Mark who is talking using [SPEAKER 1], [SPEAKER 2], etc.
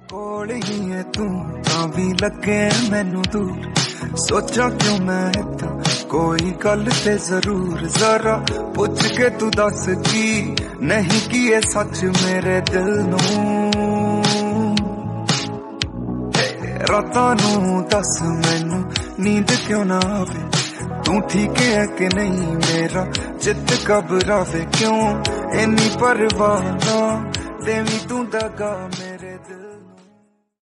[SPEAKER 1] ਕੋਲ ਹੀ ਹੈ ਤੂੰ ਤਾਂ ਵੀ ਲੱਗੇ ਮੈਨੂੰ ਦੂਰ ਸੋਚਾਂ ਕਿਉਂ ਮੈਂ ਇੱਦਾਂ ਕੋਈ ਗੱਲ ਤੇ ਜ਼ਰੂਰ ਜ਼ਰਾ ਪੁੱਛ ਕੇ ਤੂੰ ਦੱਸ ਕੀ ਨਹੀਂ ਕੀ ਇਹ ਸੱਚ ਮੇਰੇ ਦਿਲ ਨੂੰ ਰਾਤਾਂ ਨੂੰ ਦੱਸ ਮੈਨੂੰ ਨੀਂਦ ਕਿਉਂ ਨਾ ਆਵੇ ਤੂੰ ਠੀਕ ਹੈ ਕਿ ਨਹੀਂ ਮੇਰਾ ਚਿੱਤ ਘਬਰਾਵੇ ਕਿਉਂ ਇੰਨੀ ਪਰਵਾਹ ਨਾ ਦੇਵੀਂ ਤੂੰ ਦਗਾ ਮੇਰੇ ਦਿਲ